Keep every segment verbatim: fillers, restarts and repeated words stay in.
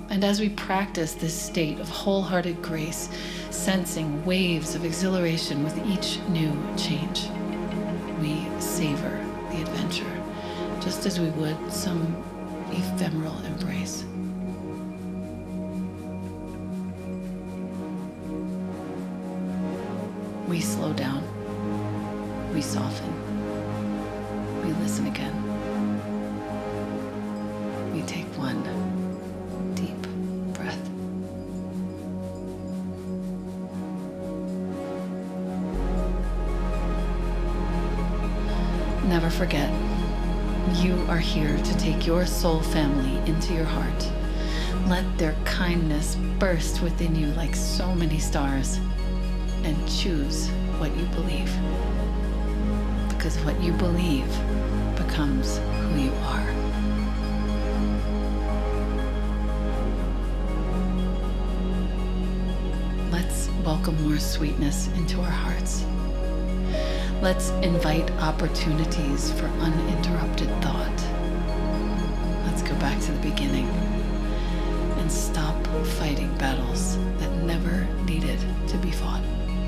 And as we practice this state of wholehearted grace, sensing waves of exhilaration with each new change, we savor the adventure, just as we would some ephemeral embrace. We slow down, we soften, we listen again. We take one deep breath. Never forget, you are here to take your soul family into your heart. Let their kindness burst within you like so many stars, and choose what you believe. Because what you believe becomes who you are. Let's welcome more sweetness into our hearts. Let's invite opportunities for uninterrupted thought. Let's go back to the beginning and stop fighting battles that never needed to be fought.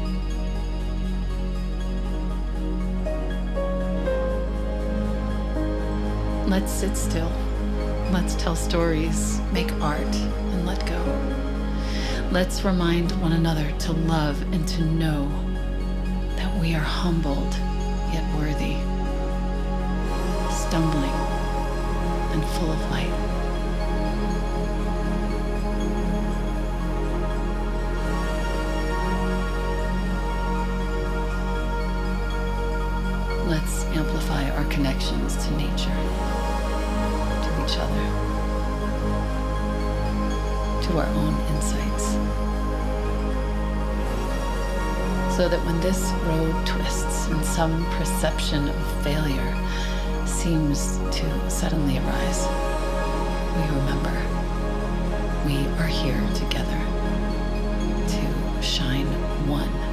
Let's sit still. Let's tell stories, make art, and let go. Let's remind one another to love and to know that we are humbled yet worthy, stumbling and full of light. Let's amplify our connections to nature, to each other, to our own insights, so that when this road twists and some perception of failure seems to suddenly arise, we remember we are here together to shine one